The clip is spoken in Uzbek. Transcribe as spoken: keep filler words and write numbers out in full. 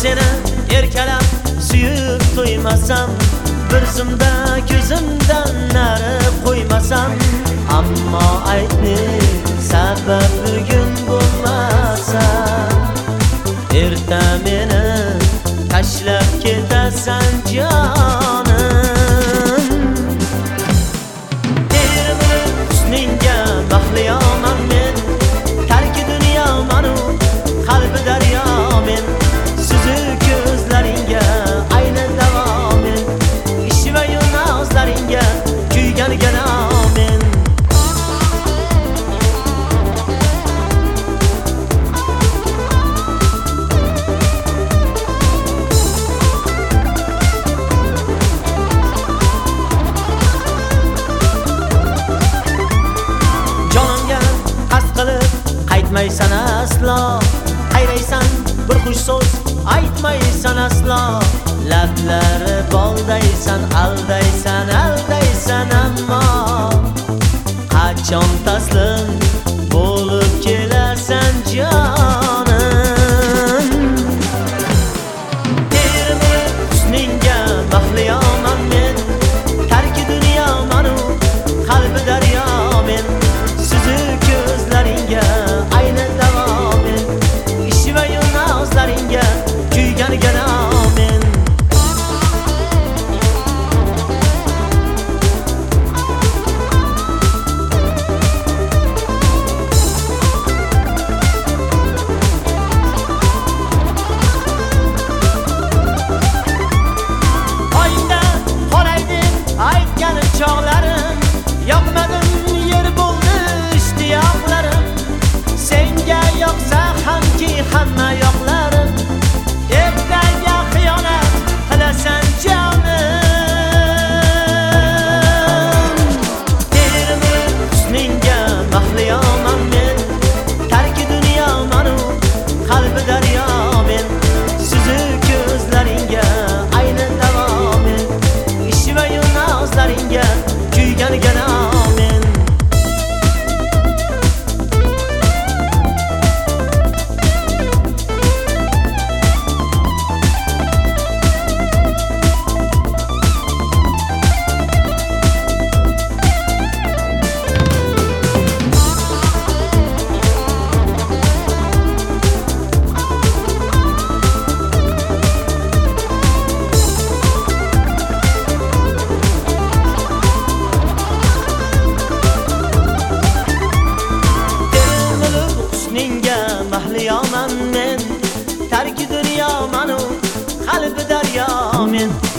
seni erkalab suyib to'ymasam, bir zumda ko'zimdan nari qo'ymasam, ammo aytni sabab bugun bo'lmasa, erta meni tashlab ketasan jonim. Termini husningga baxliyoman men, tarki dunyo manu qalbi daryo men, suzuk ko'zlaringga aynan davomen, ish va yo'nozlaringga kuygan ganomen. Aytmaysan aslo, qayraysan bir xush so'z aytmaysan aslo, lablari boldaysan, aldaysan, aldaysan, ammo qachon taslim bo'lib kelasan jonim. Termini husningga baxliyoman men, tarki dunyo manu qalbi daryo men, suzuk ko'zlaringga aynan davomen, ish va yo'nozlaringga kuygan ganomen. Oyingda qorayding aytganim chog'larim, yoqmadim yer bo'ldi ishtiyoqlarim, senga yoqsa hamki hamma yoqlarim, ertaga xiyonat qilasan jonim. Termini husningga baxliyoman men, tarki dunyo manu qalbi daryo men, suzuk ko'zlaringga aynan davomen, ish va yo'nozlaringga kuygan ganomen. Mahliyoman men, tarki dunyo manu qalbi daryo men.